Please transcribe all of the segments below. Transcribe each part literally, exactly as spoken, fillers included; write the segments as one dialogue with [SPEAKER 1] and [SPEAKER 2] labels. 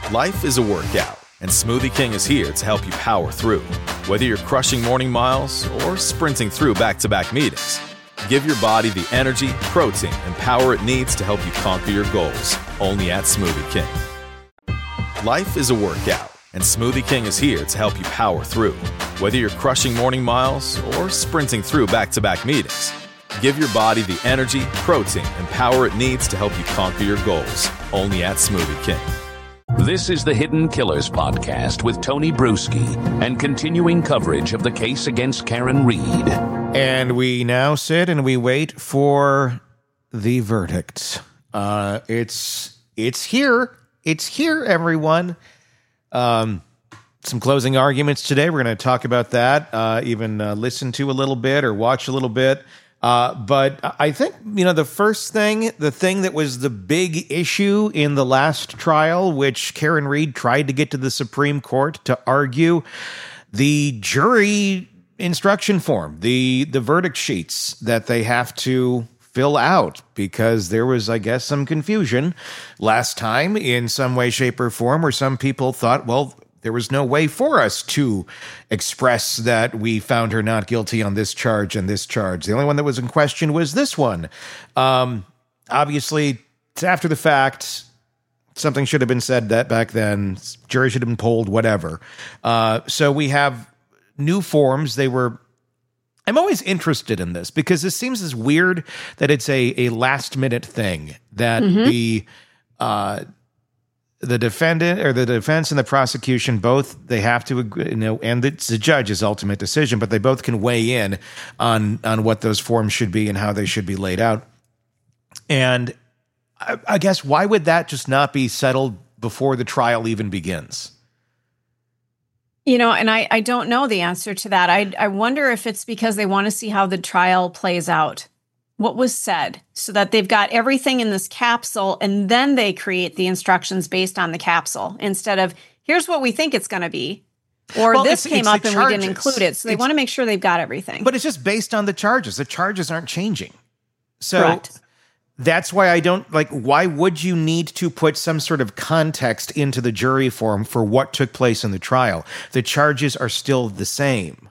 [SPEAKER 1] Life is a workout, and Smoothie King is here to help you power through. Whether you're crushing morning miles or sprinting through back-to-back meetings, give your body the energy, protein, and power it needs to help you conquer your goals. Only at Smoothie King. Life is a workout, and Smoothie King is here to help you power through. Whether you're crushing morning miles or sprinting through back-to-back meetings, give your body the energy, protein, and power it needs to help you conquer your goals. Only at Smoothie King.
[SPEAKER 2] This is the Hidden Killers podcast with Tony Bruschi and continuing coverage of the case against Karen Read.
[SPEAKER 3] And we now sit and we wait for the verdict. Uh, it's it's here. It's here, everyone. Um, some closing arguments today. We're going to talk about that, uh, even uh, listen to a little bit or watch a little bit. Uh, but I think, you know, the first thing, the thing that was the big issue in the last trial, which Karen Read tried to get to the Supreme Court to argue, the jury instruction form, the, the verdict sheets that they have to fill out, because there was, I guess, some confusion last time in some way, shape, or form, where some people thought, well, there was no way for us to express that we found her not guilty on this charge and this charge. The only one that was in question was this one. Um, obviously, it's after the fact. Something should have been said that back then. Jury should have been polled, whatever. Uh, so we have new forms. They were... I'm always interested in this because this seems as weird that it's a, a last-minute thing, that mm-hmm. the... Uh, The defendant or the defense and the prosecution, both, they have to agree, you know, and it's the judge's ultimate decision, but they both can weigh in on, on what those forms should be and how they should be laid out. And I, I guess, why would that just not be settled before the trial even begins?
[SPEAKER 4] You know, and I, I don't know the answer to that. I, I wonder if it's because they want to see how the trial plays out. What was said, so that they've got everything in this capsule, and then they create the instructions based on the capsule instead of, here's what we think it's going to be, or
[SPEAKER 3] well,
[SPEAKER 4] this
[SPEAKER 3] it's,
[SPEAKER 4] came
[SPEAKER 3] it's
[SPEAKER 4] up
[SPEAKER 3] the
[SPEAKER 4] and
[SPEAKER 3] charges.
[SPEAKER 4] we didn't include it. So they
[SPEAKER 3] it's,
[SPEAKER 4] want to make sure they've got everything.
[SPEAKER 3] But it's just based on the charges. The charges aren't changing. So
[SPEAKER 4] Correct.
[SPEAKER 3] That's why I don't, like, why would you need to put some sort of context into the jury form for what took place in the trial? The charges are still the same.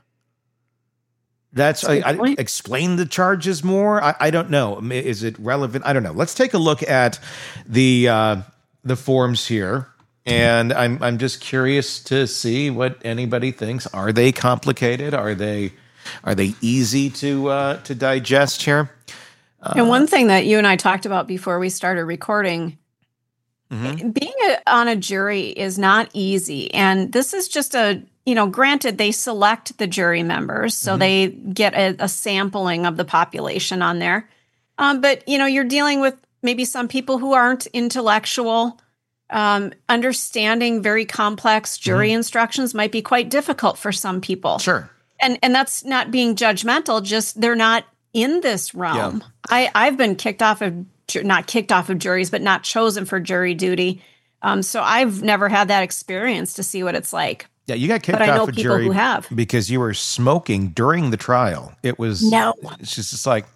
[SPEAKER 3] That's, I, I, explain the charges more. I, I don't know. Is it relevant? I don't know. Let's take a look at the uh, the forms here, and I'm I'm just curious to see what anybody thinks. Are they complicated? Are they are they easy to uh, to digest here? Uh,
[SPEAKER 4] and one thing that you and I talked about before we started recording, mm-hmm. being a, on a jury is not easy, and this is just a. You know, granted, they select the jury members, so mm-hmm. they get a, a sampling of the population on there. Um, but, you know, you're dealing with maybe some people who aren't intellectual. Um, understanding very complex jury mm-hmm. instructions might be quite difficult for some people.
[SPEAKER 3] Sure.
[SPEAKER 4] And and that's not being judgmental, just they're not in this realm. Yeah. I, I've been kicked off of, not kicked off of juries, but not chosen for jury duty. Um, so I've never had that experience to see what it's like.
[SPEAKER 3] Yeah, you got kicked
[SPEAKER 4] but I know
[SPEAKER 3] off a
[SPEAKER 4] people
[SPEAKER 3] jury
[SPEAKER 4] who have.
[SPEAKER 3] because you were smoking during the trial. It was
[SPEAKER 4] no.
[SPEAKER 3] It's just it's like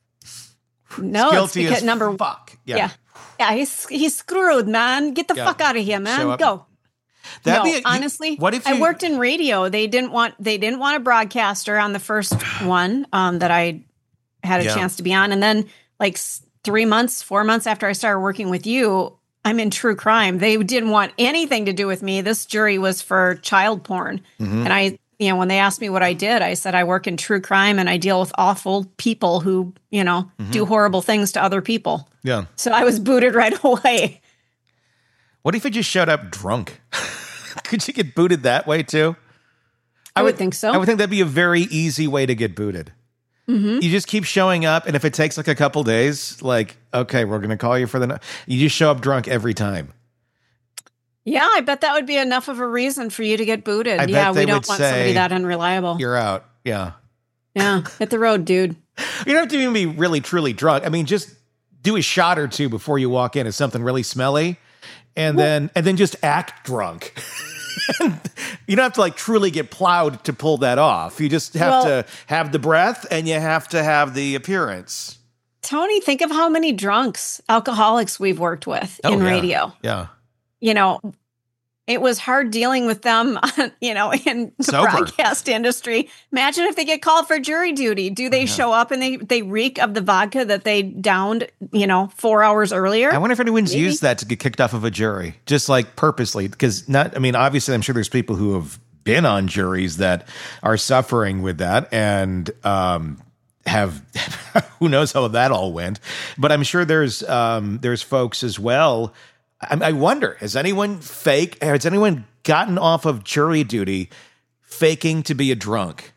[SPEAKER 4] no,
[SPEAKER 3] guilty
[SPEAKER 4] it's
[SPEAKER 3] as
[SPEAKER 4] number
[SPEAKER 3] fuck. Yeah,
[SPEAKER 4] yeah, yeah. He's he's screwed, man. Get the
[SPEAKER 3] yeah.
[SPEAKER 4] fuck out of here, man. Go.
[SPEAKER 3] That'd
[SPEAKER 4] no,
[SPEAKER 3] be a,
[SPEAKER 4] honestly,
[SPEAKER 3] you, what if you,
[SPEAKER 4] I worked in radio? They didn't want they didn't want a broadcaster on the first one um, that I had a
[SPEAKER 3] yeah.
[SPEAKER 4] chance to be on, and then like three months, four months after I started working with you. I'm in true crime. They didn't want anything to do with me. This jury was for child porn. Mm-hmm. And I, you know, when they asked me what I did, I said, I work in true crime and I deal with awful people who, you know, mm-hmm. do horrible things to other people.
[SPEAKER 3] Yeah.
[SPEAKER 4] So I was booted right away.
[SPEAKER 3] What if you just showed up drunk? Could you get booted that way too?
[SPEAKER 4] I, I would, would think so.
[SPEAKER 3] I would think that'd be a very easy way to get booted. Mm-hmm. You just keep showing up, and if it takes like a couple days, like, okay, we're going to call you for the night. You just show up drunk every time.
[SPEAKER 4] Yeah, I bet that would be enough of a reason for you to get booted.
[SPEAKER 3] I
[SPEAKER 4] yeah,
[SPEAKER 3] bet they
[SPEAKER 4] we don't
[SPEAKER 3] would
[SPEAKER 4] want
[SPEAKER 3] say,
[SPEAKER 4] somebody that unreliable.
[SPEAKER 3] You're out. Yeah.
[SPEAKER 4] Yeah, hit the road, dude.
[SPEAKER 3] You don't have to even be really, truly drunk. I mean, just do a shot or two before you walk in. Is something really smelly, and well, then and then just act drunk. You don't have to like truly get plowed to pull that off. You just have well, to have the breath and you have to have the appearance.
[SPEAKER 4] Tony, think of how many drunks, alcoholics we've worked with oh, in
[SPEAKER 3] yeah.
[SPEAKER 4] radio.
[SPEAKER 3] Yeah.
[SPEAKER 4] You know, It was hard dealing with them, you know, in the
[SPEAKER 3] Sober.
[SPEAKER 4] broadcast industry. Imagine if they get called for jury duty. Do they yeah. show up and they, they reek of the vodka that they downed, you know, four hours earlier?
[SPEAKER 3] I wonder if anyone's Maybe. used that to get kicked off of a jury, just like purposely. Because not, I mean, obviously, I'm sure there's people who have been on juries that are suffering with that and um, have, who knows how that all went. But I'm sure there's um, there's folks as well. I wonder, has anyone fake, has anyone gotten off of jury duty faking to be a drunk?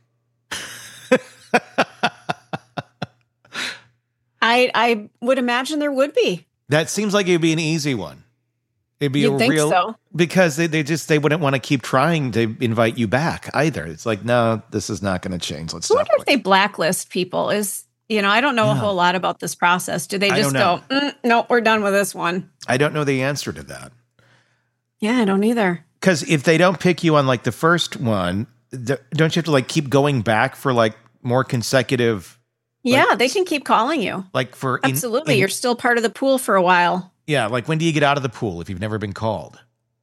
[SPEAKER 4] I I would imagine there would be.
[SPEAKER 3] That seems like it'd be an easy one. It'd be
[SPEAKER 4] You'd
[SPEAKER 3] a
[SPEAKER 4] think
[SPEAKER 3] real,
[SPEAKER 4] so.
[SPEAKER 3] Because they, they just, they wouldn't want to keep trying to invite you back either. It's like, no, this is not going to change. Let's
[SPEAKER 4] I
[SPEAKER 3] stop.
[SPEAKER 4] wonder if they blacklist people. Is You know, I don't know yeah. a whole lot about this process. Do they just go, mm, nope, we're done with this one?
[SPEAKER 3] I don't know the answer to that.
[SPEAKER 4] Yeah, I don't either.
[SPEAKER 3] Because if they don't pick you on like the first one, th- don't you have to like keep going back for like more consecutive?
[SPEAKER 4] Yeah,
[SPEAKER 3] like,
[SPEAKER 4] they can keep calling you.
[SPEAKER 3] Like for in,
[SPEAKER 4] Absolutely.
[SPEAKER 3] in,
[SPEAKER 4] You're still part of the pool for a while.
[SPEAKER 3] Yeah, like when do you get out of the pool if you've never been called?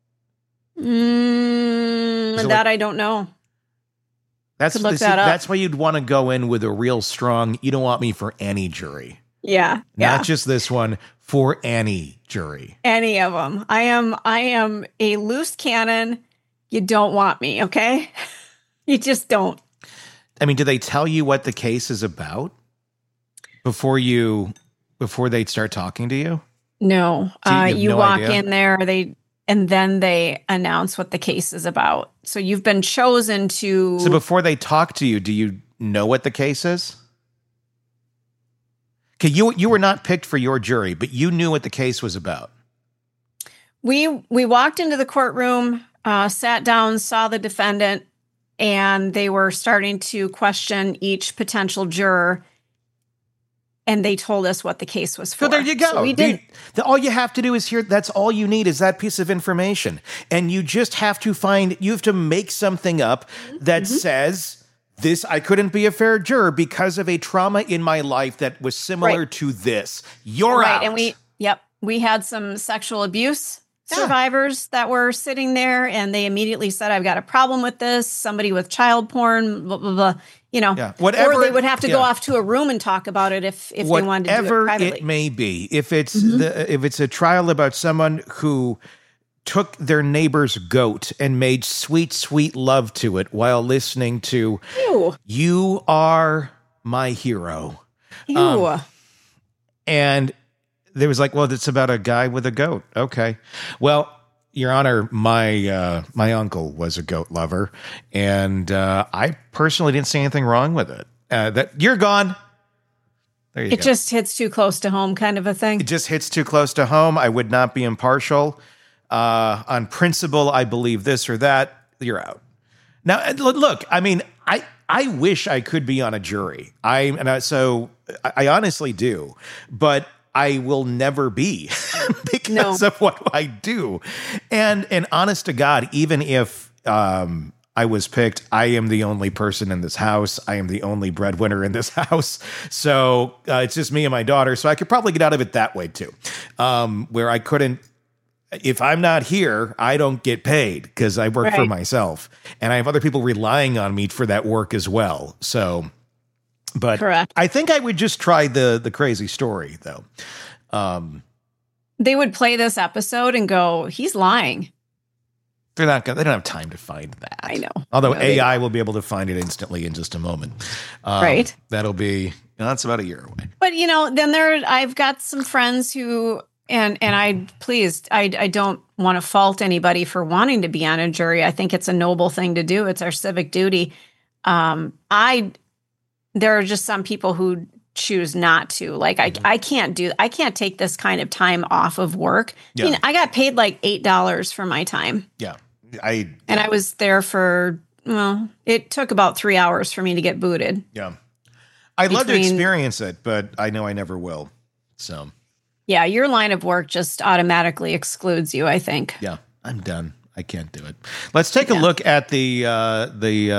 [SPEAKER 4] Mm, that like, I don't know.
[SPEAKER 3] That's
[SPEAKER 4] Could look
[SPEAKER 3] the,
[SPEAKER 4] that up.
[SPEAKER 3] That's why you'd want to go in with a real strong, you don't want me for any jury.
[SPEAKER 4] Yeah.
[SPEAKER 3] Not
[SPEAKER 4] yeah.
[SPEAKER 3] just this one, for any jury.
[SPEAKER 4] Any of them. I am I am a loose cannon. You don't want me, okay? You just don't.
[SPEAKER 3] I mean, do they tell you what the case is about before you before they start talking to you?
[SPEAKER 4] No.
[SPEAKER 3] So you
[SPEAKER 4] uh,
[SPEAKER 3] have
[SPEAKER 4] you
[SPEAKER 3] no
[SPEAKER 4] walk
[SPEAKER 3] idea?
[SPEAKER 4] in there, they and then they announce what the case is about. So you've been chosen to...
[SPEAKER 3] So before they talk to you, do you know what the case is? Okay, you you were not picked for your jury, but you knew what the case was about.
[SPEAKER 4] We we walked into the courtroom, uh, sat down, saw the defendant, and they were starting to question each potential juror. And they told us what the case was for.
[SPEAKER 3] So there you go.
[SPEAKER 4] So we didn't.
[SPEAKER 3] You, the, all you have to do is hear. That's all you need is that piece of information, and you just have to find. You have to make something up that mm-hmm. says this. I couldn't be a fair juror because of a trauma in my life that was similar
[SPEAKER 4] right.
[SPEAKER 3] to this. You're
[SPEAKER 4] right,
[SPEAKER 3] out.
[SPEAKER 4] and we. Yep, we had some sexual abuse
[SPEAKER 3] Yeah.
[SPEAKER 4] survivors that were sitting there, and they immediately said, "I've got a problem with this." Somebody with child porn, blah blah blah. You know,
[SPEAKER 3] Yeah. Whatever,
[SPEAKER 4] or they would have to
[SPEAKER 3] yeah.
[SPEAKER 4] go off to a room and talk about it if if
[SPEAKER 3] Whatever
[SPEAKER 4] they wanted to do it privately.
[SPEAKER 3] it may be, if it's mm-hmm. the, if it's a trial about someone who took their neighbor's goat and made sweet, sweet love to it while listening to
[SPEAKER 4] Ew.
[SPEAKER 3] "You Are My Hero,"
[SPEAKER 4] Ew.
[SPEAKER 3] Um, and there was like, well, it's about a guy with a goat. Okay, well. Your Honor, my uh, my uncle was a goat lover, and uh, I personally didn't see anything wrong with it. Uh, that you're gone. There you
[SPEAKER 4] it
[SPEAKER 3] go.
[SPEAKER 4] just hits too close to home, kind of a thing.
[SPEAKER 3] It just hits too close to home. I would not be impartial. Uh, on principle, I believe this or that. You're out. Now, look, I mean, I I wish I could be on a jury. I and I, so I, I honestly do, but I will never be because
[SPEAKER 4] no.
[SPEAKER 3] of what I do. And and honest to God, even if um, I was picked, I am the only person in this house. I am the only breadwinner in this house. So uh, it's just me and my daughter. So I could probably get out of it that way too, um, where I couldn't. If I'm not here, I don't get paid because I work
[SPEAKER 4] right.
[SPEAKER 3] for myself. And I have other people relying on me for that work as well. So... But
[SPEAKER 4] Correct.
[SPEAKER 3] I think I would just try the the crazy story, though. Um,
[SPEAKER 4] they would play this episode and go, "He's lying."
[SPEAKER 3] They're not gonna, they don't have time to find that.
[SPEAKER 4] I know.
[SPEAKER 3] Although
[SPEAKER 4] no,
[SPEAKER 3] A I will be able to find it instantly in just a moment. Um,
[SPEAKER 4] right.
[SPEAKER 3] That'll be that's about a year away.
[SPEAKER 4] But you know, then there, I've got some friends who, and and I please, I I don't want to fault anybody for wanting to be on a jury. I think it's a noble thing to do. It's our civic duty. Um, I. There are just some people who choose not to. Like, I, I can't do, I can't take this kind of time off of work.
[SPEAKER 3] Yeah.
[SPEAKER 4] I mean, I got paid like eight dollars for my time.
[SPEAKER 3] Yeah. I,
[SPEAKER 4] and I was there for, well, it took about three hours for me to get booted.
[SPEAKER 3] Yeah. I'd love to
[SPEAKER 4] Between-
[SPEAKER 3] experience it, but I know I never will. So,
[SPEAKER 4] Yeah, your line of work just automatically excludes you, I think.
[SPEAKER 3] yeah, I'm done. I can't do it. Let's take a
[SPEAKER 4] Yeah.
[SPEAKER 3] look at the uh, the uh,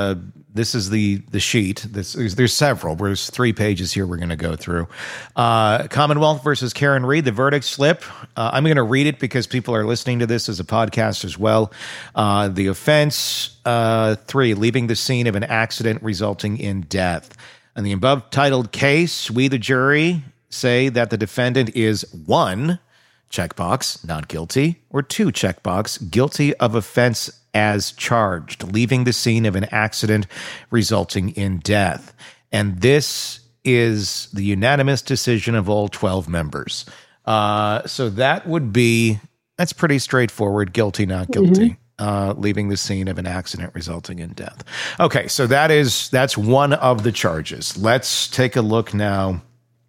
[SPEAKER 3] this is the the sheet. This there's, there's several. There's three pages here we're going to go through. Uh, Commonwealth versus Karen Read, the verdict slip. Uh, I'm going to read it because people are listening to this as a podcast as well. Uh, the offense, uh, three, leaving the scene of an accident resulting in death. In the above titled case, we, the jury, say that the defendant is one, checkbox, not guilty, or two, checkbox, guilty of offense as charged, leaving the scene of an accident resulting in death. And this is the unanimous decision of all twelve members. Uh, so that would be, that's pretty straightforward, guilty, not guilty. Mm-hmm. Uh, leaving the scene of an accident resulting in death. Okay, so that is, that's one of the charges. Let's take a look now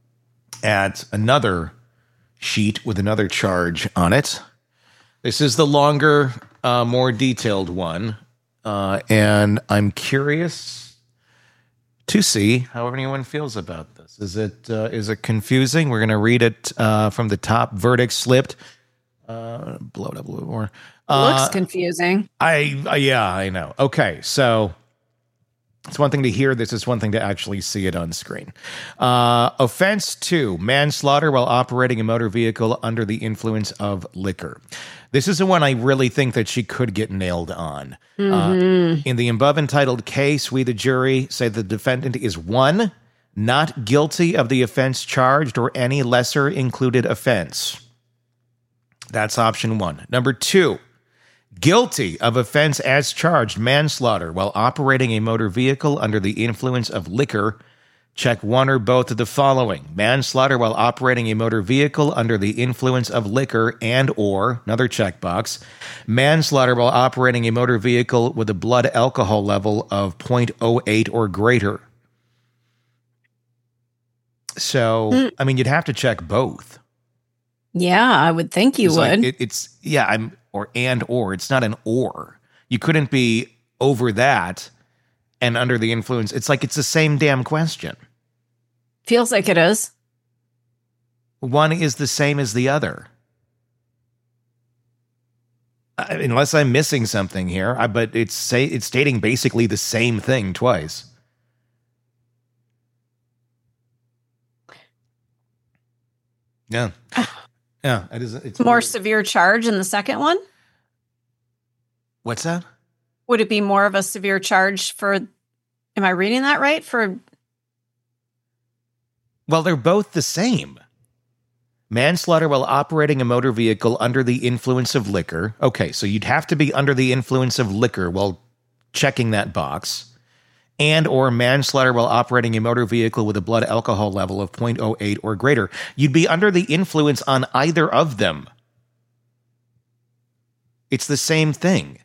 [SPEAKER 3] at another sheet with another charge on it. This is the longer, uh, more detailed one, uh, and I'm curious to see how everyone feels about this. Is it uh, is it confusing? We're going to read it uh, from the top. Verdict slipped. Uh, blow it up a little more. Uh,
[SPEAKER 4] Looks confusing.
[SPEAKER 3] I uh, yeah, I know. Okay, so it's one thing to hear this, it's one thing to actually see it on screen. Uh, offense two, manslaughter while operating a motor vehicle under the influence of liquor. This is the one I really think that she could get nailed on. Mm-hmm. Uh, in the above entitled case, we, the jury, say the defendant is one, not guilty of the offense charged or any lesser included offense. That's option one. Number two, guilty of offense as charged, manslaughter while operating a motor vehicle under the influence of liquor. Check one or both of the following. Manslaughter while operating a motor vehicle under the influence of liquor and or, another checkbox, manslaughter while operating a motor vehicle with a blood alcohol level of zero point zero eight or greater. So, mm. I mean, you'd have to check both.
[SPEAKER 4] Yeah, I would think you
[SPEAKER 3] it's
[SPEAKER 4] would.
[SPEAKER 3] Like it, it's, yeah, I'm, or and or. It's not an or. You couldn't be over that and under the influence. It's like it's the same damn question.
[SPEAKER 4] Feels like it is.
[SPEAKER 3] One is the same as the other. I, unless I'm missing something here, I, but it's say it's stating basically the same thing twice. Yeah. Yeah, it is. It's
[SPEAKER 4] more
[SPEAKER 3] weird.
[SPEAKER 4] Severe charge in the second one?
[SPEAKER 3] What's that?
[SPEAKER 4] Would it be more of a severe charge for, am I reading that right? For
[SPEAKER 3] Well, they're both the same. Manslaughter while operating a motor vehicle under the influence of liquor. Okay, so you'd have to be under the influence of liquor while checking that box. And or manslaughter while operating a motor vehicle with a blood alcohol level of zero point zero eight or greater. You'd be under the influence on either of them. It's the same thing.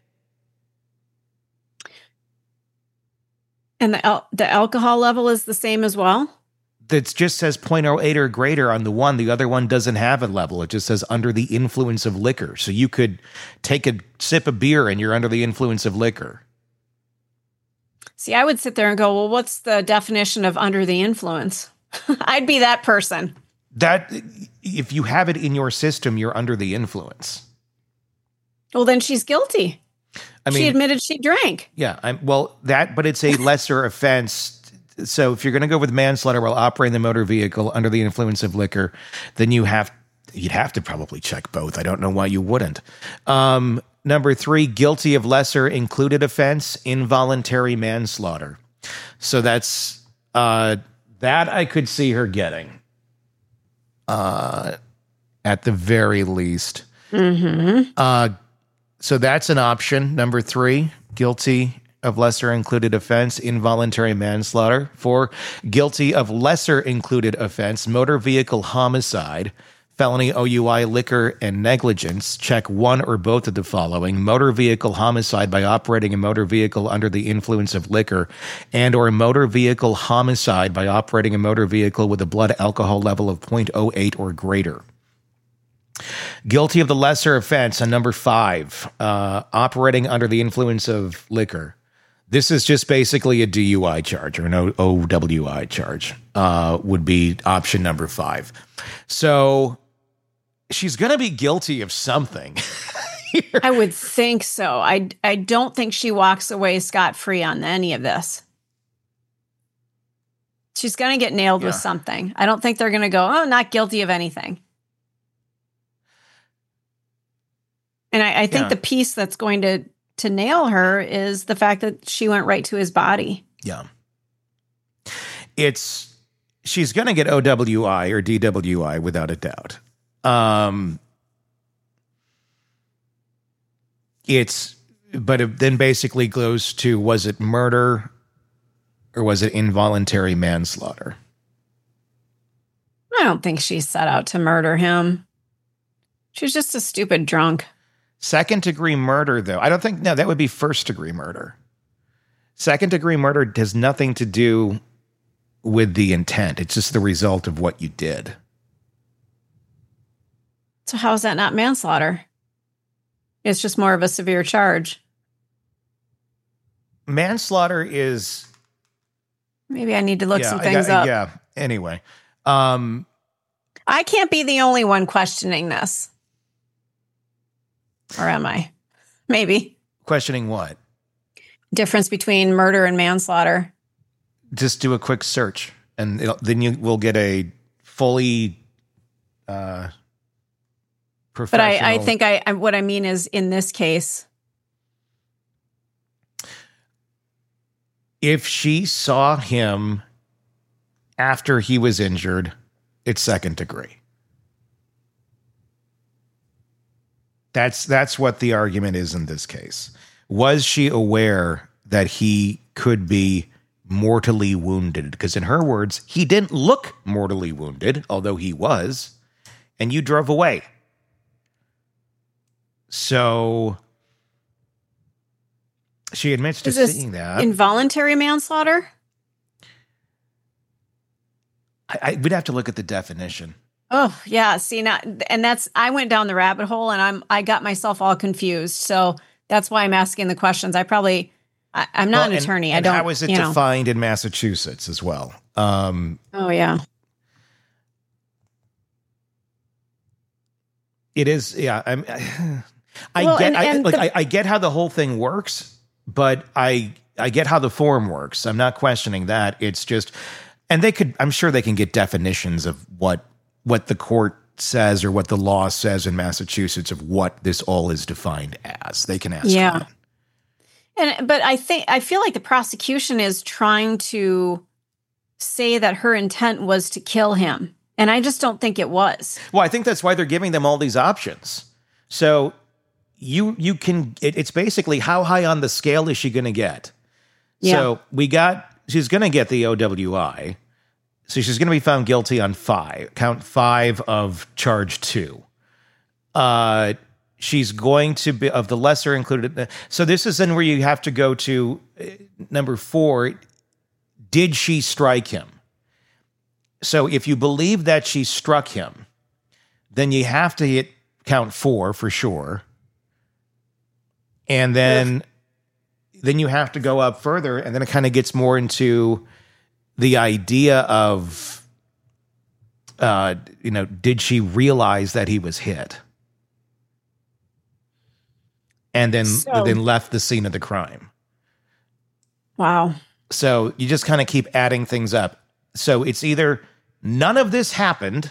[SPEAKER 4] And the al- the alcohol level is the same as well?
[SPEAKER 3] That just says zero point zero eight or greater on the one. The other one doesn't have a level. It just says under the influence of liquor. So you could take a sip of beer and you're under the influence of liquor.
[SPEAKER 4] See, I would sit there and go, well, what's the definition of under the influence? I'd be that person.
[SPEAKER 3] That, if you have it in your system, you're under the influence.
[SPEAKER 4] Well, then she's guilty.
[SPEAKER 3] I mean,
[SPEAKER 4] she admitted she drank.
[SPEAKER 3] Yeah, I'm, well, that, but it's a lesser offense. So if you're going to go with manslaughter while operating the motor vehicle under the influence of liquor, then you have, you'd have to probably check both. I don't know why you wouldn't. Um, Number three, guilty of lesser included offense, involuntary manslaughter. So that's, uh, that I could see her getting, uh, at the very least.
[SPEAKER 4] Mm-hmm.
[SPEAKER 3] Uh, so that's an option. Number three, guilty of lesser included offense, involuntary manslaughter. Four, guilty of lesser included offense, motor vehicle homicide. Felony O U I, liquor, and negligence. Check one or both of the following. Motor vehicle homicide by operating a motor vehicle under the influence of liquor, and or motor vehicle homicide by operating a motor vehicle with a blood alcohol level of zero point zero eight or greater. Guilty of the lesser offense on number five, uh, operating under the influence of liquor. This is just basically a D U I charge or an O W I charge, uh, would be option number five. So she's going to be guilty of something.
[SPEAKER 4] I would think so. I, I don't think she walks away scot-free on any of this. She's going to get nailed
[SPEAKER 3] Yeah.
[SPEAKER 4] with something. I don't think they're going to go, oh, not guilty of anything. And I, I think
[SPEAKER 3] Yeah.
[SPEAKER 4] the piece that's going to to nail her is the fact that she went right to his body.
[SPEAKER 3] Yeah. It's, she's going to get O W I or D W I without a doubt. Um, it's, but it then basically goes to, was it murder or was it involuntary manslaughter?
[SPEAKER 4] I don't think she set out to murder him. She was just a stupid drunk.
[SPEAKER 3] Second degree murder, though, I don't think, no, that would be first degree murder. Second degree murder has nothing to do with the intent. It's just the result of what you did.
[SPEAKER 4] So how is that not manslaughter? It's just more of a severe charge.
[SPEAKER 3] Manslaughter is...
[SPEAKER 4] Maybe I need to look
[SPEAKER 3] yeah,
[SPEAKER 4] some
[SPEAKER 3] I
[SPEAKER 4] things
[SPEAKER 3] got-
[SPEAKER 4] up.
[SPEAKER 3] Yeah, anyway. Um,
[SPEAKER 4] I can't be the only one questioning this. Or am I? Maybe.
[SPEAKER 3] questioning what?
[SPEAKER 4] Difference between murder and manslaughter.
[SPEAKER 3] Just do a quick search, and it'll, then you will get a fully uh,
[SPEAKER 4] But
[SPEAKER 3] professional...
[SPEAKER 4] I, I think I, I what I mean is in this case.
[SPEAKER 3] If she saw him after he was injured, it's second degree. That's that's what the argument is in this case. Was she aware that he could be mortally wounded? Because in her words, he didn't look mortally wounded, although he was, and you drove away. So she admits to
[SPEAKER 4] Is this
[SPEAKER 3] seeing that.
[SPEAKER 4] involuntary manslaughter?
[SPEAKER 3] I, I, we'd have to look at the definition.
[SPEAKER 4] Oh, yeah. See, now, and that's, I went down the rabbit hole and I'm, I got myself all confused. So that's why I'm asking the questions. I probably, I, I'm not
[SPEAKER 3] Well,
[SPEAKER 4] an
[SPEAKER 3] and-
[SPEAKER 4] attorney.
[SPEAKER 3] and
[SPEAKER 4] I don't,
[SPEAKER 3] How is it
[SPEAKER 4] you know.
[SPEAKER 3] defined in Massachusetts as well? Um,
[SPEAKER 4] Oh, yeah.
[SPEAKER 3] it is, yeah. I'm, I
[SPEAKER 4] Well,
[SPEAKER 3] get,
[SPEAKER 4] and-
[SPEAKER 3] I,
[SPEAKER 4] and
[SPEAKER 3] like,
[SPEAKER 4] the-
[SPEAKER 3] I, I get how the whole thing works, but I, I get how the form works. I'm not questioning that. It's just, and they could, I'm sure they can get definitions of what, what the court says or what the law says in Massachusetts of what this all is defined as. They can ask.
[SPEAKER 4] Yeah.
[SPEAKER 3] that.
[SPEAKER 4] And, but I think, I feel like the prosecution is trying to say that her intent was to kill him. And I just don't think it was.
[SPEAKER 3] Well, I think that's why they're giving them all these options. So you you can it, it's basically how high on the scale is she going to get?
[SPEAKER 4] Yeah.
[SPEAKER 3] So we got she's going to get the O W I. So she's going to be found guilty on five, count five of charge two. Uh, she's going to be of the lesser included. So this is then where you have to go to uh, number four. Did she strike him? So if you believe that she struck him, then you have to hit count four for sure. And then, then you have to go up further, and then it kind of gets more into the idea of, uh, you know, did she realize that he was hit? And then,
[SPEAKER 4] So-
[SPEAKER 3] then left the scene of the crime.
[SPEAKER 4] Wow.
[SPEAKER 3] So you just kind of keep adding things up. So it's either none of this happened,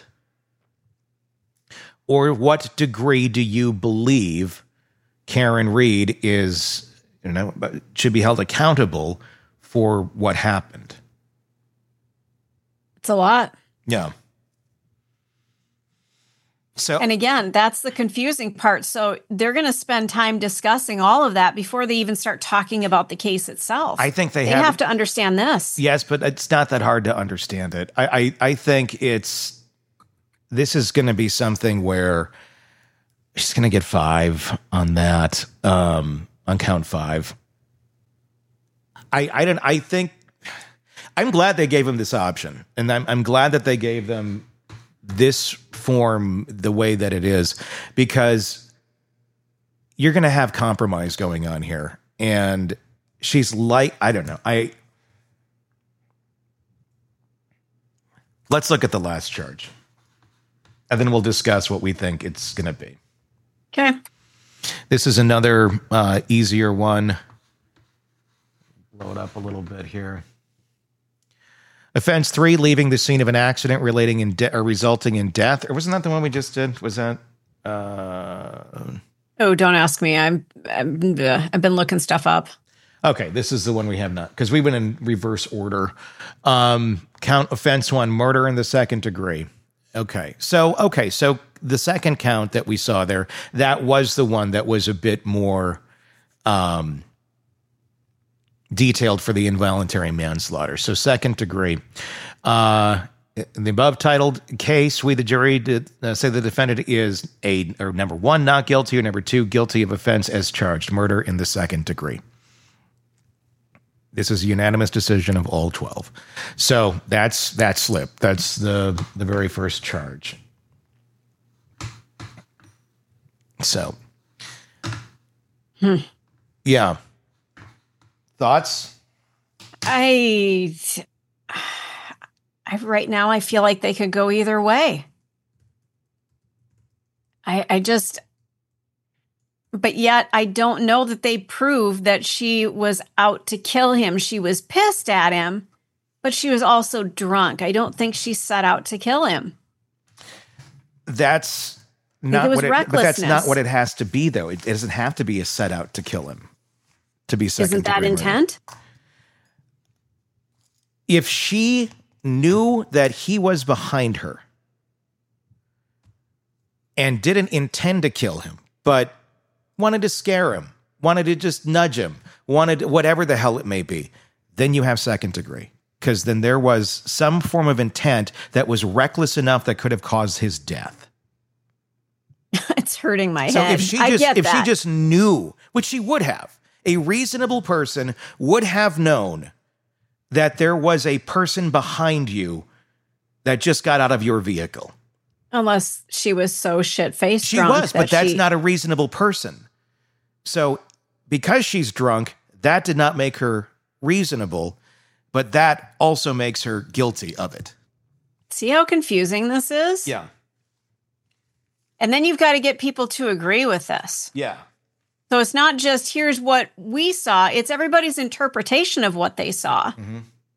[SPEAKER 3] or what degree do you believe Karen Read is, you know, should be held accountable for what happened?
[SPEAKER 4] It's a lot.
[SPEAKER 3] Yeah. So
[SPEAKER 4] And again, that's the confusing part. So they're going to spend time discussing all of that before they even start talking about the case itself.
[SPEAKER 3] I think they,
[SPEAKER 4] they
[SPEAKER 3] have,
[SPEAKER 4] have to understand this.
[SPEAKER 3] Yes, but it's not that hard to understand it. I, I, I think it's, this is going to be something where she's going to get five on that, um, on count five. I, I don't, I think, I'm glad they gave him this option, and I'm, I'm glad that they gave them this form the way that it is, because you're going to have compromise going on here. And she's like, I don't know. I, let's look at the last charge, and then we'll discuss what we think it's going to be.
[SPEAKER 4] Okay.
[SPEAKER 3] This is another uh, easier one. Blow it up a little bit here. Offense three, leaving the scene of an accident relating in de- or resulting in death. Or wasn't that the one we just did? Was that? Uh...
[SPEAKER 4] Oh, don't ask me. I'm, I'm uh, I've been looking stuff up.
[SPEAKER 3] Okay, this is the one we have not, because we went in reverse order. Um, count offense one, murder in the second degree. Okay, so okay, so the second count that we saw there, that was the one that was a bit more um, detailed for the involuntary manslaughter. So second degree. Uh, in the above titled case, we, the jury, did uh, say the defendant is a, or number one, not guilty, or number two, guilty of offense as charged, murder in the second degree. This is a unanimous decision of all twelve. So that's that slip. That's the the very first charge. So,
[SPEAKER 4] hmm.
[SPEAKER 3] yeah. Thoughts?
[SPEAKER 4] I, I right now I feel like they could go either way. I I just. But yet, I don't know that they proved that she was out to kill him. She was pissed at him, but she was also drunk. I don't think she set out to kill him.
[SPEAKER 3] That's not
[SPEAKER 4] it
[SPEAKER 3] what it, but that's not what it has to be, though. It doesn't have to be a set out to kill him to be second
[SPEAKER 4] Isn't that
[SPEAKER 3] degree
[SPEAKER 4] intent?
[SPEAKER 3] murder. If she knew that he was behind her and didn't intend to kill him, but wanted to scare him, wanted to just nudge him, wanted whatever the hell it may be, then you have second degree. Because then there was some form of intent that was reckless enough that could have caused his death.
[SPEAKER 4] It's hurting my
[SPEAKER 3] so
[SPEAKER 4] head.
[SPEAKER 3] if she
[SPEAKER 4] I
[SPEAKER 3] just
[SPEAKER 4] get
[SPEAKER 3] if
[SPEAKER 4] that.
[SPEAKER 3] she just knew, which she would have, a reasonable person would have known that there was a person behind you that just got out of your vehicle.
[SPEAKER 4] Unless she was so shit-faced
[SPEAKER 3] She
[SPEAKER 4] drunk.
[SPEAKER 3] was,
[SPEAKER 4] that
[SPEAKER 3] but that's
[SPEAKER 4] she...
[SPEAKER 3] not a reasonable person. So because she's drunk, that did not make her reasonable, but that also makes her guilty of it.
[SPEAKER 4] See how confusing this is?
[SPEAKER 3] Yeah.
[SPEAKER 4] And then you've got to get people to agree with this.
[SPEAKER 3] Yeah.
[SPEAKER 4] So it's not just, here's what we saw. It's everybody's interpretation of what they saw.
[SPEAKER 3] Mm-hmm.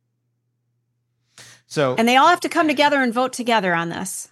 [SPEAKER 3] So,
[SPEAKER 4] and they all have to come together and vote together on this.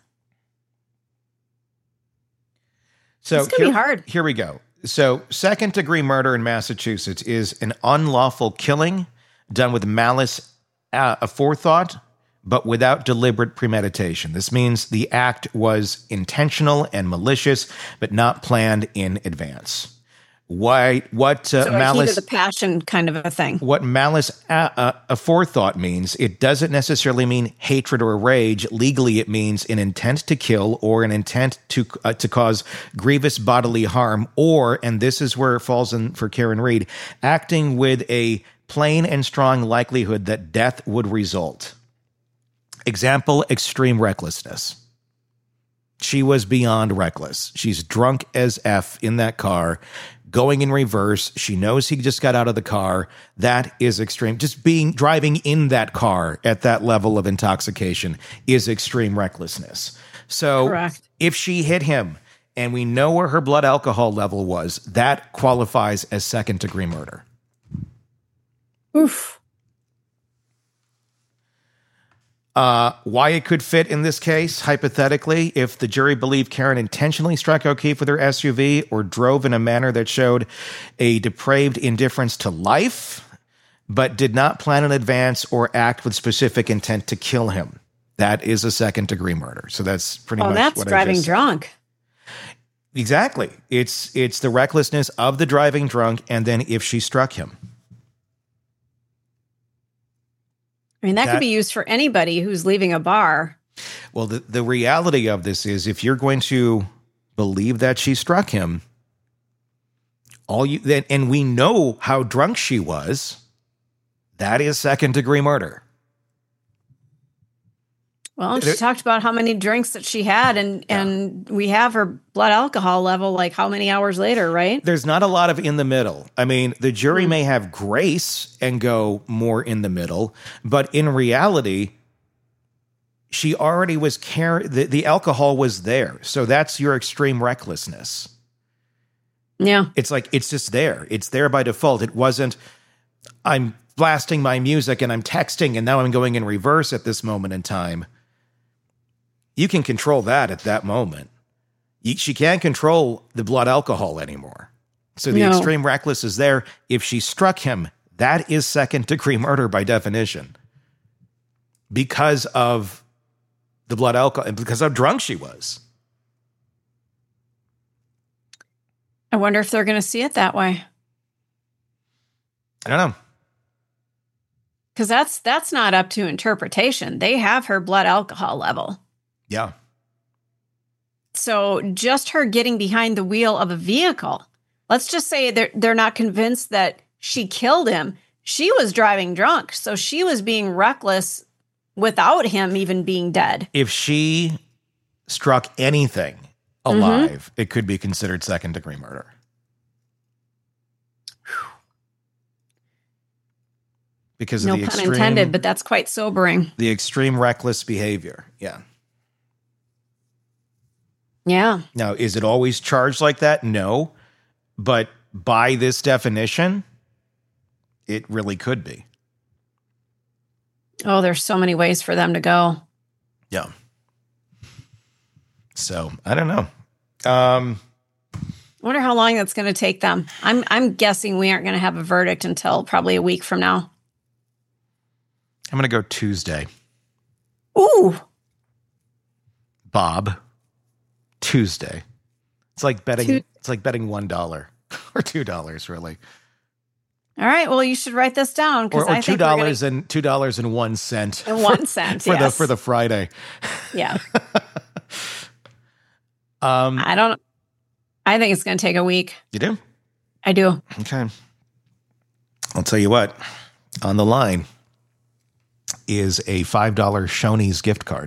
[SPEAKER 3] So
[SPEAKER 4] it's going to
[SPEAKER 3] here,
[SPEAKER 4] be hard.
[SPEAKER 3] Here we go. So second degree murder in Massachusetts is an unlawful killing done with malice uh, aforethought, but without deliberate premeditation. This means the act was intentional and malicious, but not planned in advance. Why? What uh,
[SPEAKER 4] so
[SPEAKER 3] malice?
[SPEAKER 4] Heat of the passion kind of a thing.
[SPEAKER 3] What malice uh, uh, aforethought means? It doesn't necessarily mean hatred or rage. Legally, it means an intent to kill or an intent to uh, to cause grievous bodily harm, or, and this is where it falls in for Karen Read, acting with a plain and strong likelihood that death would result. Example: extreme recklessness. She was beyond reckless. She's drunk as F in that car, going in reverse. She knows he just got out of the car. That is extreme. Just being driving in that car at that level of intoxication is extreme recklessness. So
[SPEAKER 4] Correct.
[SPEAKER 3] If she hit him and we know where her blood alcohol level was, that qualifies as second degree murder.
[SPEAKER 4] Oof.
[SPEAKER 3] Uh, why it could fit in this case, hypothetically, if the jury believed Karen intentionally struck O'Keefe with her S U V or drove in a manner that showed a depraved indifference to life, but did not plan in advance or act with specific intent to kill him. That is a second degree murder. So that's pretty
[SPEAKER 4] oh,
[SPEAKER 3] much
[SPEAKER 4] that's
[SPEAKER 3] what
[SPEAKER 4] driving
[SPEAKER 3] I just
[SPEAKER 4] drunk.
[SPEAKER 3] Exactly. It's it's the recklessness of the driving drunk, and then if she struck him.
[SPEAKER 4] I mean, that,
[SPEAKER 3] that
[SPEAKER 4] could be used for anybody who's leaving a bar.
[SPEAKER 3] Well, the, the reality of this is if you're going to believe that she struck him, all you then, and we know how drunk she was, that is second degree murder.
[SPEAKER 4] Well, she talked about how many drinks that she had, and, yeah. and we have her blood alcohol level like how many hours later, right?
[SPEAKER 3] There's not a lot of in the middle. I mean, the jury mm. may have grace and go more in the middle, but in reality, she already was carrying, the, the alcohol was there. So that's your extreme recklessness.
[SPEAKER 4] Yeah.
[SPEAKER 3] It's like, it's just there. It's there by default. It wasn't, I'm blasting my music and I'm texting and now I'm going in reverse at this moment in time. You can control that at that moment. You, she can't control the blood alcohol anymore. So the
[SPEAKER 4] No.
[SPEAKER 3] extreme reckless is there. If she struck him, that is second degree murder by definition. Because of the blood alcohol and because how drunk she was.
[SPEAKER 4] I wonder if they're going to see it that way.
[SPEAKER 3] I don't know.
[SPEAKER 4] Because that's that's not up to interpretation. They have her blood alcohol level.
[SPEAKER 3] Yeah.
[SPEAKER 4] So just her getting behind the wheel of a vehicle, let's just say they're, they're not convinced that she killed him. She was driving drunk. So she was being reckless without him even being dead.
[SPEAKER 3] If she struck anything alive, mm-hmm. it could be considered second degree murder. Because of
[SPEAKER 4] no
[SPEAKER 3] the
[SPEAKER 4] pun
[SPEAKER 3] extreme,
[SPEAKER 4] intended, but that's quite sobering.
[SPEAKER 3] The extreme reckless behavior. Yeah.
[SPEAKER 4] Yeah.
[SPEAKER 3] Now, is it always charged like that? No. But by this definition, it really could be.
[SPEAKER 4] Oh, there's so many ways for them to go.
[SPEAKER 3] Yeah. So, I don't know. Um,
[SPEAKER 4] I wonder how long that's going to take them. I'm I'm guessing we aren't going to have a verdict until probably a week from now.
[SPEAKER 3] I'm going to go Tuesday.
[SPEAKER 4] Ooh.
[SPEAKER 3] Bob. Tuesday. It's like betting
[SPEAKER 4] Two-
[SPEAKER 3] it's like betting one dollar or two dollars really.
[SPEAKER 4] All right, well you should write this down
[SPEAKER 3] Or, or
[SPEAKER 4] I
[SPEAKER 3] two dollars gonna... and two dollars and one cent.
[SPEAKER 4] And one cent
[SPEAKER 3] for
[SPEAKER 4] yes.
[SPEAKER 3] the for the Friday.
[SPEAKER 4] Yeah.
[SPEAKER 3] um
[SPEAKER 4] I don't I think it's gonna take a week.
[SPEAKER 3] You do?
[SPEAKER 4] I do.
[SPEAKER 3] Okay. I'll tell you what, on the line is a five dollar Shoney's gift card.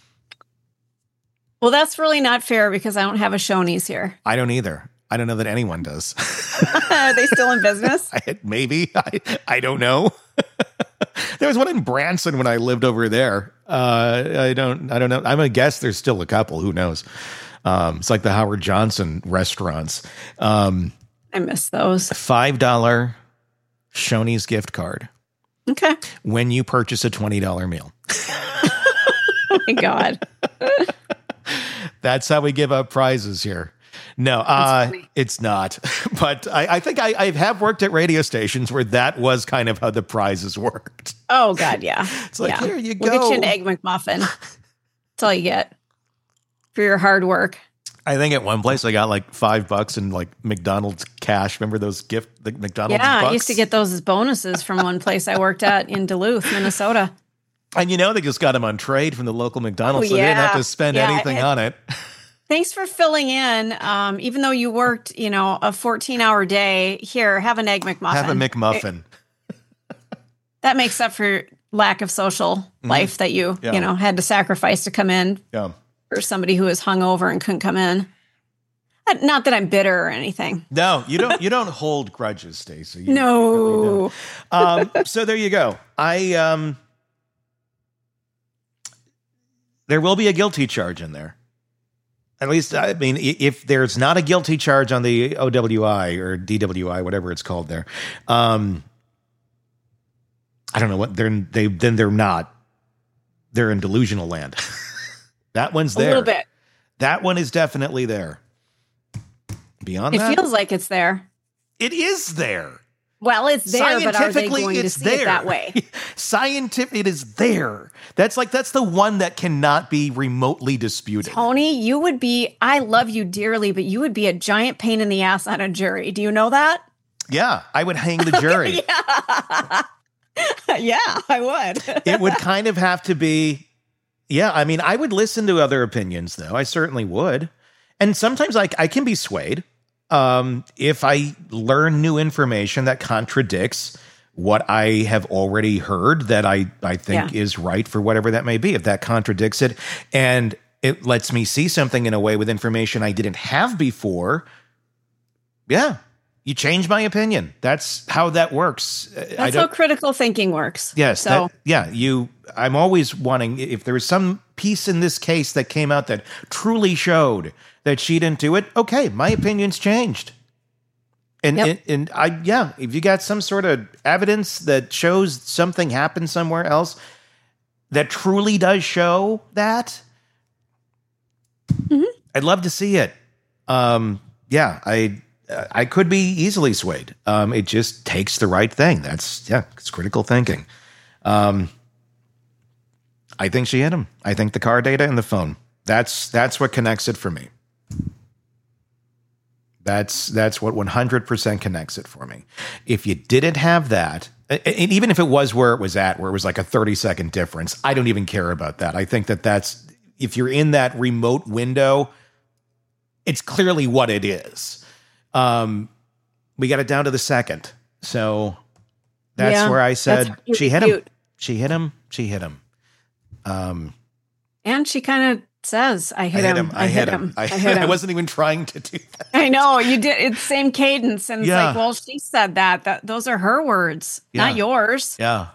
[SPEAKER 4] Well, that's really not fair because I don't have a Shoney's here.
[SPEAKER 3] I don't either. I don't know that anyone does.
[SPEAKER 4] Are they still in business?
[SPEAKER 3] I, maybe. I, I don't know. There was one in Branson when I lived over there. Uh, I don't I don't know. I'm going to guess there's still a couple. Who knows? Um, it's like the Howard Johnson restaurants. Um,
[SPEAKER 4] I miss those.
[SPEAKER 3] five dollar Shoney's gift card.
[SPEAKER 4] Okay.
[SPEAKER 3] When you purchase a twenty dollar meal.
[SPEAKER 4] Oh, my God.
[SPEAKER 3] That's how we give up prizes here. No, uh, it's not. But I, I think I, I have worked at radio stations where that was kind of how the prizes worked.
[SPEAKER 4] Oh, God, yeah.
[SPEAKER 3] It's like,
[SPEAKER 4] yeah.
[SPEAKER 3] here you
[SPEAKER 4] we'll
[SPEAKER 3] go.
[SPEAKER 4] We'll get you an Egg McMuffin. That's all you get for your hard work.
[SPEAKER 3] I think at one place I got like five bucks in like McDonald's cash. Remember those gift, the McDonald's
[SPEAKER 4] Yeah,
[SPEAKER 3] bucks?
[SPEAKER 4] I used to get those as bonuses from one place I worked at in Duluth, Minnesota.
[SPEAKER 3] And you know, they just got them on trade from the local McDonald's,
[SPEAKER 4] Oh,
[SPEAKER 3] so
[SPEAKER 4] yeah.
[SPEAKER 3] they didn't have to spend
[SPEAKER 4] Yeah,
[SPEAKER 3] anything
[SPEAKER 4] it-
[SPEAKER 3] on it.
[SPEAKER 4] Thanks for filling in. Um, even though you worked, you know, a fourteen hour day, here, have an Egg McMuffin.
[SPEAKER 3] Have a McMuffin.
[SPEAKER 4] It, that makes up for lack of social mm-hmm. life that you,
[SPEAKER 3] yeah.
[SPEAKER 4] you know, had to sacrifice to come in
[SPEAKER 3] Yeah.
[SPEAKER 4] for somebody who was hungover and couldn't come in. Not that I'm bitter or anything.
[SPEAKER 3] No, you don't. You don't hold grudges, Stacey. You,
[SPEAKER 4] no.
[SPEAKER 3] You really um, so there you go. I um, there will be a guilty charge in there. At least, I mean, if there's not a guilty charge on the O W I or D W I, whatever it's called there, um, I don't know what they're they then they're not. They're in delusional land. That one's there.
[SPEAKER 4] A little bit.
[SPEAKER 3] That one is definitely there. Beyond
[SPEAKER 4] it
[SPEAKER 3] that,
[SPEAKER 4] it feels like it's there.
[SPEAKER 3] It is there.
[SPEAKER 4] Well, it's there, but are they going to see
[SPEAKER 3] there.
[SPEAKER 4] it that way?
[SPEAKER 3] Scientific, it is there. That's like, that's the one that cannot be remotely disputed.
[SPEAKER 4] Tony, you would be, I love you dearly, but you would be a giant pain in the ass on a jury. Do you know that?
[SPEAKER 3] Yeah, I would hang the jury.
[SPEAKER 4] yeah. yeah, I would.
[SPEAKER 3] It would kind of have to be, yeah, I mean, I would listen to other opinions, though. I certainly would. And sometimes I, I can be swayed. Um, if I learn new information that contradicts what I have already heard that I, I think
[SPEAKER 4] yeah.
[SPEAKER 3] is right for whatever that may be, if that contradicts it and it lets me see something in a way with information I didn't have before, yeah, you change my opinion. That's how that works.
[SPEAKER 4] That's how critical thinking works.
[SPEAKER 3] Yes.
[SPEAKER 4] So
[SPEAKER 3] that, yeah, you, I'm always wanting, if there was some piece in this case that came out that truly showed that she didn't do it, okay, my opinion's changed. And,
[SPEAKER 4] Yep.
[SPEAKER 3] and and I yeah, if you got some sort of evidence that shows something happened somewhere else that truly does show that,
[SPEAKER 4] Mhm.
[SPEAKER 3] I'd love to see it. Um, yeah, I I could be easily swayed. Um, it just takes the right thing. That's yeah, it's critical thinking. Um, I think she hit him. I think the car data and the phone. That's that's what connects it for me. That's that's what one hundred percent connects it for me. If you didn't have that, and even if it was where it was at, where it was like a thirty second difference, I don't even care about that. I think that that's, if you're in that remote window, it's clearly what it is. Um, we got it down to the second. So that's
[SPEAKER 4] Yeah,
[SPEAKER 3] where I said
[SPEAKER 4] that's really
[SPEAKER 3] she hit him.
[SPEAKER 4] cute.
[SPEAKER 3] She hit him. She hit him. Um,
[SPEAKER 4] And she kind of says, I hit,
[SPEAKER 3] I hit
[SPEAKER 4] him.
[SPEAKER 3] him. I hit him. I,
[SPEAKER 4] I hit him.
[SPEAKER 3] I wasn't even trying to do that.
[SPEAKER 4] I know you did. It's same cadence, and it's
[SPEAKER 3] Yeah.
[SPEAKER 4] like, well, she said that. That those are her words,
[SPEAKER 3] Yeah.
[SPEAKER 4] not yours.
[SPEAKER 3] Yeah.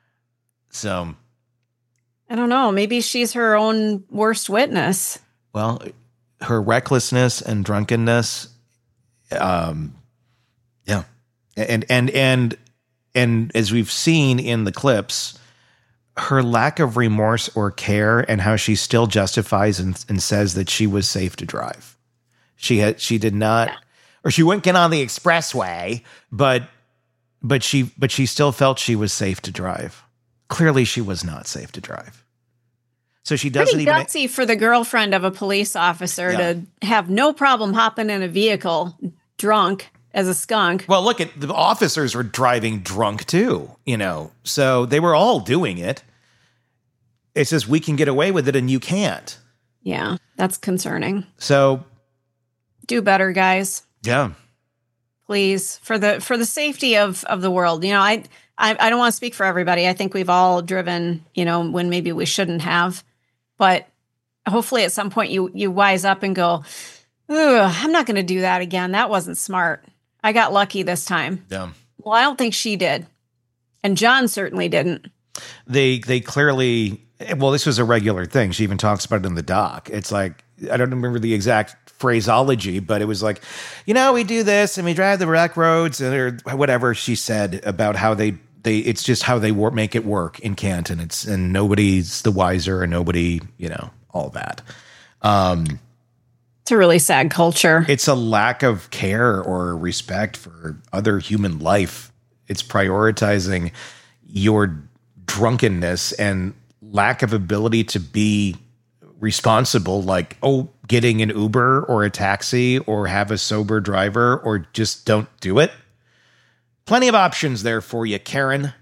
[SPEAKER 3] So,
[SPEAKER 4] I don't know. Maybe she's her own worst witness.
[SPEAKER 3] well, her recklessness and drunkenness, um, yeah, and and and and as we've seen in the clips, her lack of remorse or care, and how she still justifies and, and says that she was safe to drive. She had, she did not, yeah. or she wouldn't get on the expressway, but but she but she still felt she was safe to drive. Clearly, she was not safe to drive. So she doesn't
[SPEAKER 4] Pretty
[SPEAKER 3] even
[SPEAKER 4] gutsy for the girlfriend of a police officer
[SPEAKER 3] Yeah.
[SPEAKER 4] to have no problem hopping in a vehicle drunk as a skunk.
[SPEAKER 3] Well, look at the officers were driving drunk too, you know, so they were all doing it. It says we can get away with it and you can't.
[SPEAKER 4] Yeah, that's concerning.
[SPEAKER 3] So,
[SPEAKER 4] Do better, guys.
[SPEAKER 3] yeah,
[SPEAKER 4] Please, for the for the safety of of the world. You know, I I, I don't want to speak for everybody. I think we've all driven, you know, when maybe we shouldn't have. But hopefully at some point you you wise up and go, ugh, I'm not going to do that again. That wasn't smart. I got lucky this time.
[SPEAKER 3] yeah.
[SPEAKER 4] Well, I don't think she did. And John certainly didn't.
[SPEAKER 3] They they clearly, well, this was a regular thing. She even talks about it in the doc. It's like, I don't remember the exact phraseology, but it was like, you know, we do this and we drive the back roads and or whatever she said about how they they it's just how they work, make it work in Canton. It's and nobody's the wiser and nobody, you know, all that. Um,
[SPEAKER 4] It's a really sad culture.
[SPEAKER 3] it's a lack of care or respect for other human life. It's prioritizing your drunkenness and lack of ability to be responsible, like, oh, getting an Uber or a taxi or have a sober driver or just don't do it. Plenty of options there for you, Karen.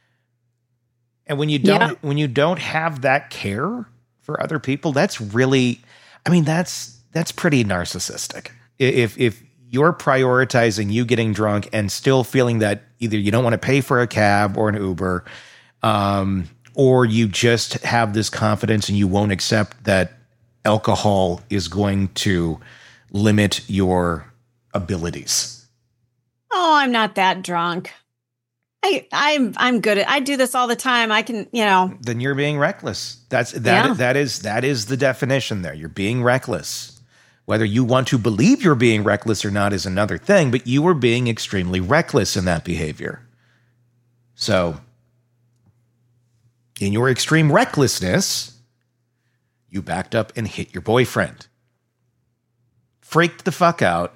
[SPEAKER 3] And when you don't,
[SPEAKER 4] Yeah.
[SPEAKER 3] when you don't have that care for other people, that's really, I mean, that's, that's pretty narcissistic. If, if you're prioritizing you getting drunk and still feeling that either you don't want to pay for a cab or an Uber, um, or you just have this confidence and you won't accept that alcohol is going to limit your abilities.
[SPEAKER 4] Oh, I'm not that drunk. I I'm I'm good at I do this all the time. I can, you know.
[SPEAKER 3] Then you're being reckless. That's that
[SPEAKER 4] Yeah.
[SPEAKER 3] that is that is the definition there. You're being reckless. Whether you want to believe you're being reckless or not is another thing, but you were being extremely reckless in that behavior. So, in your extreme recklessness, you backed up and hit your boyfriend. Freaked the fuck out.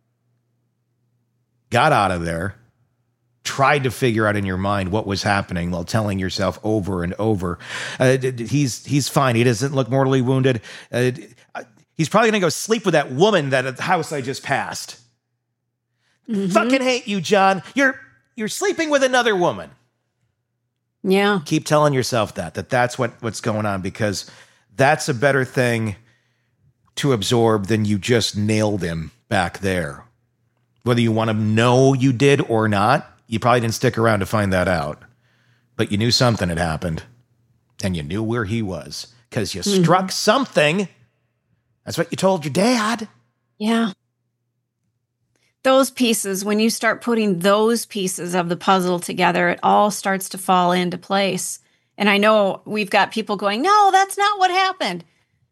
[SPEAKER 3] Got out of there. Tried to figure out in your mind what was happening while telling yourself over and over, uh, d- d- he's he's fine. He doesn't look mortally wounded. Uh, d- uh, he's probably going to go sleep with that woman that at the house I just passed.
[SPEAKER 4] Mhm.
[SPEAKER 3] Fucking hate you, John. You're you're sleeping with another woman.
[SPEAKER 4] Yeah.
[SPEAKER 3] Keep telling yourself that, that that's what, what's going on, because that's a better thing to absorb than you just nailed him back there. Whether you want to know you did or not, you probably didn't stick around to find that out. But you knew something had happened. And you knew where he was. Because you
[SPEAKER 4] Mm-hmm.
[SPEAKER 3] struck something. That's what you told your dad.
[SPEAKER 4] Yeah. Those pieces, when you start putting those pieces of the puzzle together, it all starts to fall into place. And I know we've got people going, no, that's not what happened.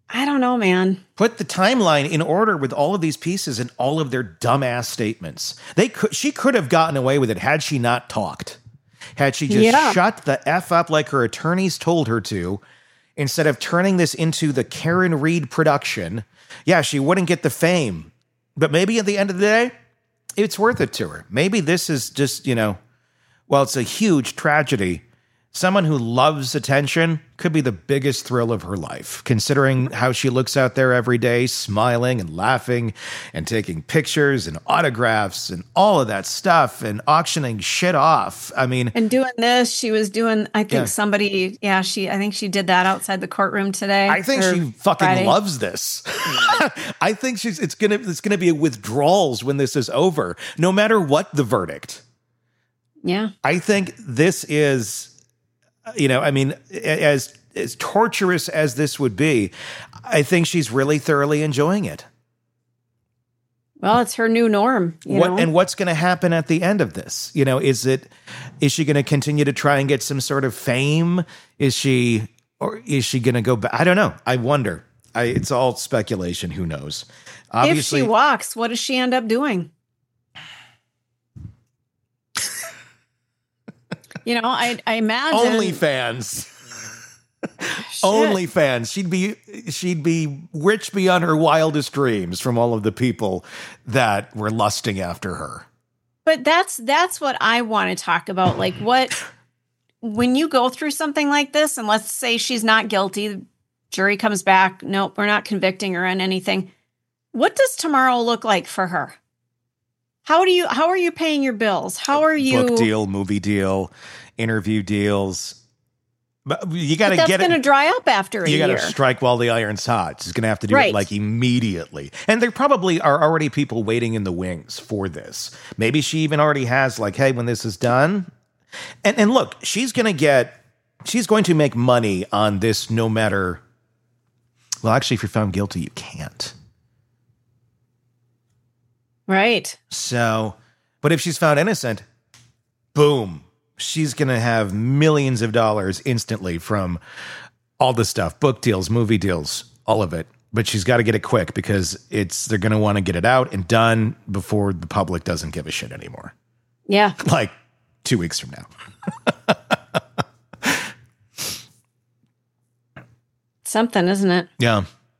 [SPEAKER 4] I don't know, man.
[SPEAKER 3] Put the timeline in order with all of these pieces and all of their dumbass statements. They could, she could have gotten away with it had she not talked. Had she just
[SPEAKER 4] Yeah.
[SPEAKER 3] shut the F up like her attorneys told her to, instead of turning this into the Karen Reed production, yeah, she wouldn't get the fame. But maybe at the end of the day, it's worth it to her. Maybe this is just, you know, well, it's a huge tragedy. Someone who loves attention could be the biggest thrill of her life, considering how she looks out there every day, smiling and laughing and taking pictures and autographs and all of that stuff and auctioning shit off. I mean,
[SPEAKER 4] And doing this, she was doing, I think
[SPEAKER 3] Yeah.
[SPEAKER 4] somebody, yeah, she, I think she did that outside the courtroom today.
[SPEAKER 3] I think
[SPEAKER 4] or
[SPEAKER 3] she fucking
[SPEAKER 4] Friday.
[SPEAKER 3] loves this. I think she's it's gonna it's gonna be withdrawals when this is over, no matter what the verdict.
[SPEAKER 4] Yeah.
[SPEAKER 3] I think this is, you know, I mean, as as torturous as this would be, I think she's really thoroughly enjoying it.
[SPEAKER 4] Well, it's her new norm. You
[SPEAKER 3] What
[SPEAKER 4] know?
[SPEAKER 3] and what's going to happen at the end of this? You know, is it is she going to continue to try and get some sort of fame? Is she or is she going to go back? I don't know. I wonder. I, it's all speculation. Who knows? Obviously,
[SPEAKER 4] if she walks, what does she end up doing? You know, I I imagine
[SPEAKER 3] OnlyFans.
[SPEAKER 4] Shit.
[SPEAKER 3] OnlyFans. She'd be she'd be rich beyond her wildest dreams from all of the people that were lusting after her.
[SPEAKER 4] But that's that's what I want to talk about. Like, what when you go through something like this, and let's say she's not guilty, the jury comes back, nope, we're not convicting her on anything. What does tomorrow look like for her? How do you how are you paying your bills? How are you
[SPEAKER 3] Book deal, movie deal, interview deals. But you got to
[SPEAKER 4] That's
[SPEAKER 3] get
[SPEAKER 4] going to
[SPEAKER 3] it.
[SPEAKER 4] dry up after a
[SPEAKER 3] You got
[SPEAKER 4] year.
[SPEAKER 3] to strike while the iron's hot. She's going to have to do
[SPEAKER 4] Right.
[SPEAKER 3] it like immediately. And there probably are already people waiting in the wings for this. Maybe she even already has like, hey, when this is done. And and look, she's going to get, she's going to make money on this no matter. Well, actually, if you're found guilty, you can't.
[SPEAKER 4] Right.
[SPEAKER 3] So, but if she's found innocent, boom, she's going to have millions of dollars instantly from all the stuff, book deals, movie deals, all of it. But she's got to get it quick because it's they're going to want to get it out and done before the public doesn't give a shit anymore.
[SPEAKER 4] Yeah.
[SPEAKER 3] Like two weeks from now.
[SPEAKER 4] Something, isn't it?
[SPEAKER 3] Yeah.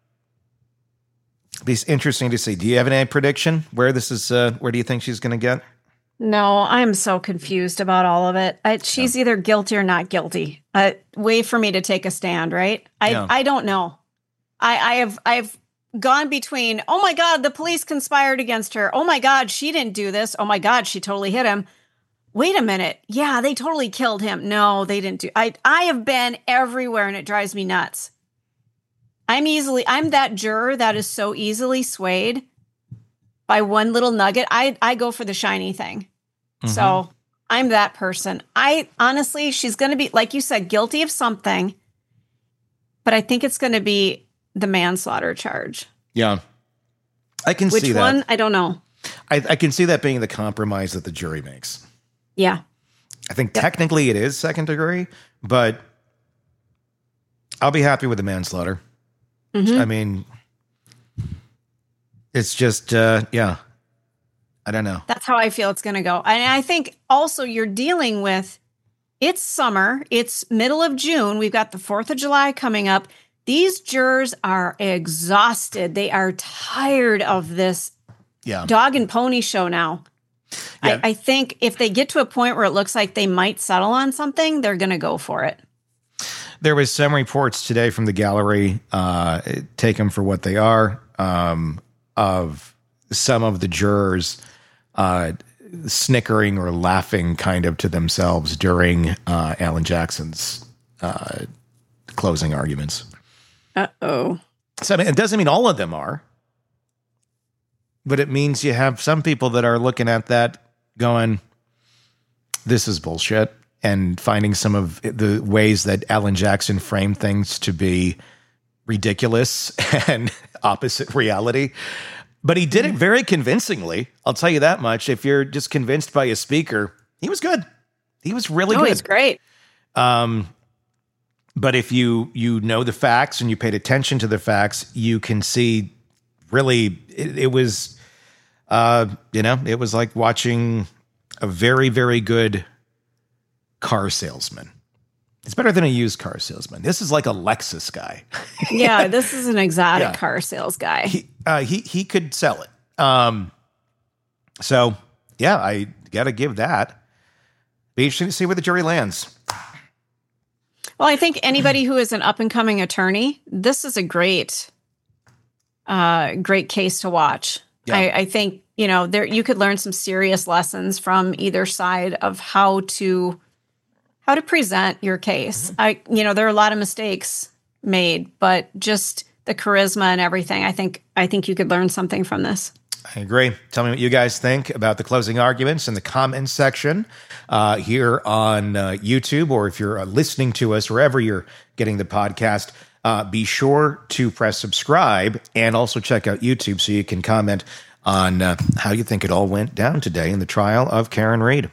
[SPEAKER 3] Be interesting to see. Do you have any prediction where this is? Uh, where do you think she's going to get?
[SPEAKER 4] No, I'm so confused about all of it. I, she's either guilty or not guilty. Uh, way for me to take a stand, right? I
[SPEAKER 3] Yeah.
[SPEAKER 4] I don't know. I I have I've gone between, oh my God, the police conspired against her. Oh my God, she didn't do this. Oh my God, she totally hit him. Wait a minute. Yeah, they totally killed him. No, they didn't do. I I have been everywhere and it drives me nuts. I'm easily I'm that juror that is so easily swayed by one little nugget. I I go for the shiny thing.
[SPEAKER 3] Mm-hmm.
[SPEAKER 4] So I'm that person. I honestly, she's going to be, like you said, guilty of something, but I think it's going to be the manslaughter charge.
[SPEAKER 3] Yeah. I can
[SPEAKER 4] Which
[SPEAKER 3] see that.
[SPEAKER 4] one? I don't know.
[SPEAKER 3] I, I can see that being the compromise that the jury makes.
[SPEAKER 4] Yeah.
[SPEAKER 3] I think technically it is second degree, but I'll be happy with the manslaughter.
[SPEAKER 4] Mhm.
[SPEAKER 3] I mean, it's just, uh, yeah, I don't know.
[SPEAKER 4] That's how I feel it's going to go. And I think also you're dealing with, it's summer, it's middle of June. We've got the fourth of July coming up. These jurors are exhausted. They are tired of this
[SPEAKER 3] Yeah.
[SPEAKER 4] dog and pony show now.
[SPEAKER 3] Yeah.
[SPEAKER 4] I, I think if they get to a point where it looks like they might settle on something, they're going to go for it.
[SPEAKER 3] There was some reports today from the gallery, uh, take them for what they are, um, of some of the jurors uh, snickering or laughing kind of to themselves during uh, Alan Jackson's uh, closing arguments.
[SPEAKER 4] Uh-oh.
[SPEAKER 3] So I mean, it doesn't mean all of them are, but it means you have some people that are looking at that going, this is bullshit, and finding some of the ways that Alan Jackson framed things to be ridiculous and opposite reality. But he did it very convincingly. I'll tell you that much. If you're just convinced by a speaker, he was good. He was really
[SPEAKER 4] Oh,
[SPEAKER 3] good.
[SPEAKER 4] he's great.
[SPEAKER 3] Um, but if you you know the facts and you paid attention to the facts, you can see really it, it was, uh, you know, it was like watching a very, very good car salesman. It's better than a used car salesman. This is like a Lexus guy.
[SPEAKER 4] Yeah, this is an exotic
[SPEAKER 3] Yeah.
[SPEAKER 4] car sales guy.
[SPEAKER 3] He, uh, he he could sell it. Um, so yeah, I got to give that. Be interesting to see where the jury lands.
[SPEAKER 4] Well, I think anybody who is an up and coming attorney, this is a great, uh, great case to watch.
[SPEAKER 3] Yeah.
[SPEAKER 4] I, I think you know there you could learn some serious lessons from either side of how to how to present your case. Mm-hmm. I you know there are a lot of mistakes made, but just the charisma and everything. I think I think you could learn something from this.
[SPEAKER 3] I agree. Tell me what you guys think about the closing arguments in the comments section uh, here on uh, YouTube, or if you're uh, listening to us wherever you're getting the podcast. Uh, be sure to press subscribe and also check out YouTube so you can comment on uh, how you think it all went down today in the trial of Karen Read.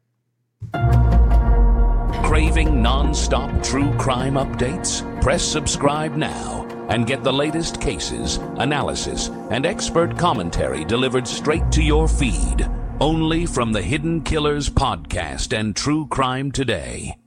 [SPEAKER 2] Craving non-stop true crime updates? Press subscribe now and get the latest cases, analysis, and expert commentary delivered straight to your feed. Only from the Hidden Killers podcast and True Crime Today.